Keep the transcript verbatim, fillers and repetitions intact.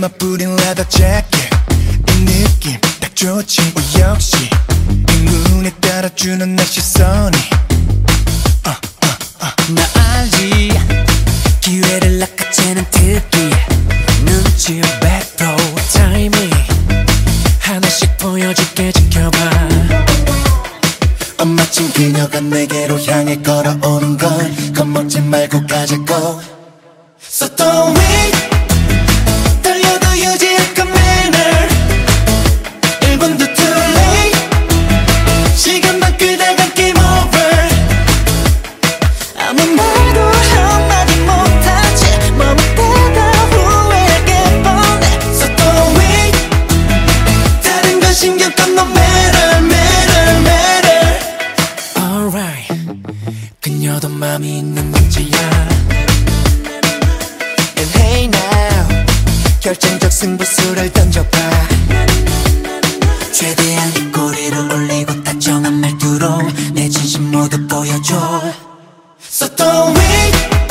맘 뿌린 leather jacket 이 느낌 딱 좋지 어, 역시 이 눈에 따라주는 내 시선이 uh, uh, uh. 나 알지 기회를 낚아채는 특기 눈치 백 퍼센트 타이밍 하나씩 보여줄게 지켜봐 어, 마침 그녀가 내게로 향해 걸어오는 걸 겁먹지 말고 가자고 So don't wait 달려도 유지할 그 manner 일 분도 too late 시간만 그대가 game over 아무 말도 한마디 못하지 머물 때다 후회하게 뻔해 So don't wait 다른 건 신경 꺼 no matter matter matter Alright 그녀도 맘이 있는 문제야 And hey now 결정적 승부수를 던져봐 최대한 네 꼬리를 올리고 다정한 말투로 내 진심 모두 보여줘 So don't wait